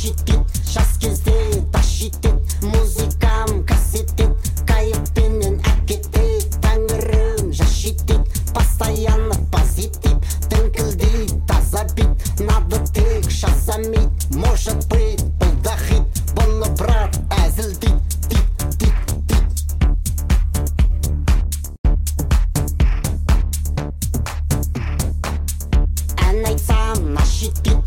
шиттет, жас кезде таш етет, музыкам кассетет, кайықпенен әкетет, тәңірім жас шиттет, постоянно позитив, діңкілдейт, таза бит, надо тек шазамит, может быть, бұл да хит, бұны брат әзіл дейт, ән айтсам наш шиттет,